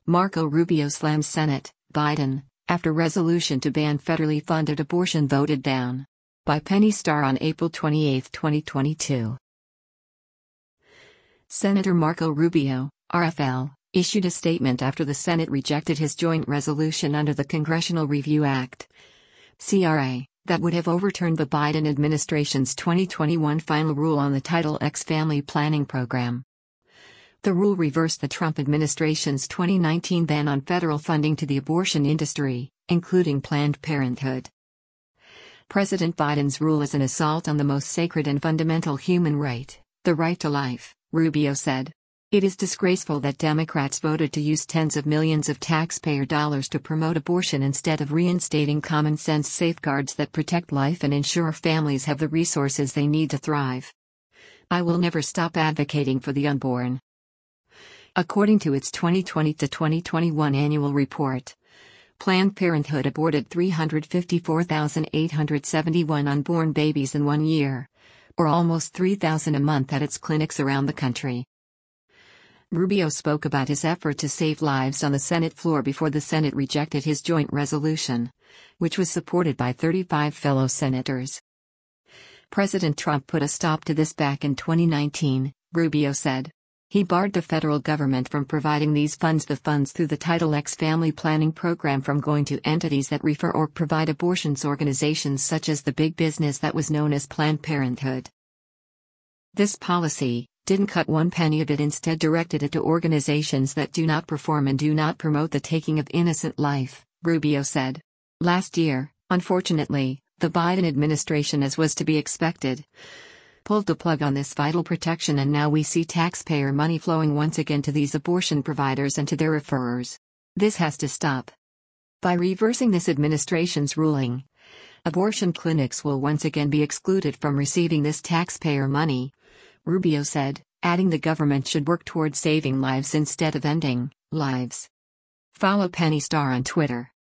Marco Rubio slams Senate, Biden, after resolution to ban federally funded abortion voted down. By Penny Starr on April 28, 2022. Senator Marco Rubio, RFL, issued a statement after the Senate rejected his joint resolution under the Congressional Review Act, CRA, that would have overturned the Biden administration's 2021 final rule on the Title X family planning program. The rule reversed the Trump administration's 2019 ban on federal funding to the abortion industry, including Planned Parenthood. President Biden's rule is an assault on the most sacred and fundamental human right, the right to life, Rubio said. It is disgraceful that Democrats voted to use tens of millions of taxpayer dollars to promote abortion instead of reinstating common-sense safeguards that protect life and ensure families have the resources they need to thrive. I will never stop advocating for the unborn. According to its 2020 to 2021 annual report, Planned Parenthood aborted 354,871 unborn babies in 1 year, or almost 3,000 a month at its clinics around the country. Rubio spoke about his effort to save lives on the Senate floor before the Senate rejected his joint resolution, which was supported by 35 fellow senators. President Trump put a stop to this back in 2019, Rubio said. He barred the federal government from providing these funds through the Title X family planning program from going to entities that refer or provide abortions, organizations such as the big business that was known as Planned Parenthood. This policy didn't cut one penny of it, instead directed it to organizations that do not perform and do not promote the taking of innocent life, Rubio said. Last year, unfortunately, the Biden administration, as was to be expected, pulled the plug on this vital protection, and now we see taxpayer money flowing once again to these abortion providers and to their referrers. This has to stop. By reversing this administration's ruling, abortion clinics will once again be excluded from receiving this taxpayer money, Rubio said, adding the government should work towards saving lives instead of ending lives. Follow Penny Starr on Twitter.